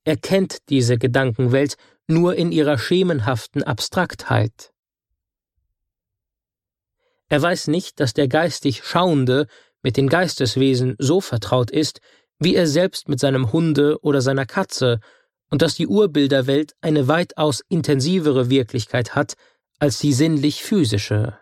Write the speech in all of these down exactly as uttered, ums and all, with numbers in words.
Er kennt diese Gedankenwelt nur in ihrer schemenhaften Abstraktheit. Er weiß nicht, dass der geistig Schauende mit den Geisteswesen so vertraut ist, wie er selbst mit seinem Hunde oder seiner Katze, und dass die Urbilderwelt eine weitaus intensivere Wirklichkeit hat als die sinnlich-physische.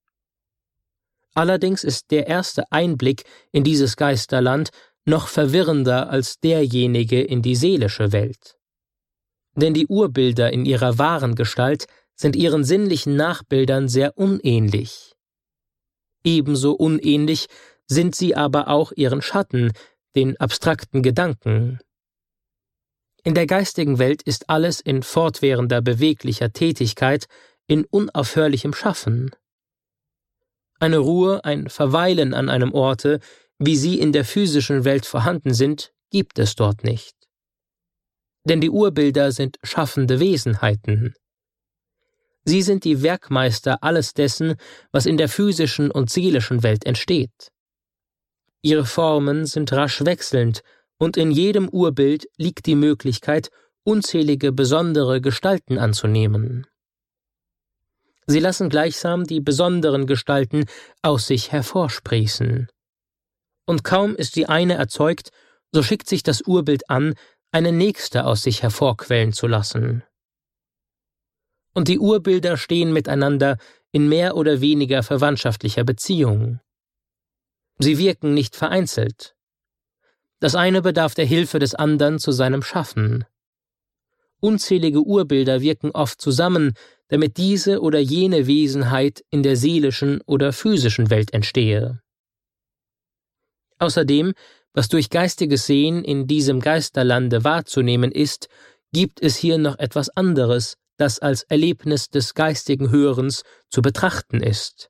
Allerdings ist der erste Einblick in dieses Geisterland noch verwirrender als derjenige in die seelische Welt. Denn die Urbilder in ihrer wahren Gestalt sind ihren sinnlichen Nachbildern sehr unähnlich. Ebenso unähnlich sind sie aber auch ihren Schatten, den abstrakten Gedanken. In der geistigen Welt ist alles in fortwährender beweglicher Tätigkeit, in unaufhörlichem Schaffen. Eine Ruhe, ein Verweilen an einem Orte, wie sie in der physischen Welt vorhanden sind, gibt es dort nicht. Denn die Urbilder sind schaffende Wesenheiten. Sie sind die Werkmeister alles dessen, was in der physischen und seelischen Welt entsteht. Ihre Formen sind rasch wechselnd, und in jedem Urbild liegt die Möglichkeit, unzählige besondere Gestalten anzunehmen. Sie lassen gleichsam die besonderen Gestalten aus sich hervorsprießen. Und kaum ist die eine erzeugt, so schickt sich das Urbild an, eine nächste aus sich hervorquellen zu lassen. Und die Urbilder stehen miteinander in mehr oder weniger verwandtschaftlicher Beziehung. Sie wirken nicht vereinzelt. Das eine bedarf der Hilfe des anderen zu seinem Schaffen. Unzählige Urbilder wirken oft zusammen, damit diese oder jene Wesenheit in der seelischen oder physischen Welt entstehe. Außerdem, was durch geistiges Sehen in diesem Geisterlande wahrzunehmen ist, gibt es hier noch etwas anderes, das als Erlebnis des geistigen Hörens zu betrachten ist.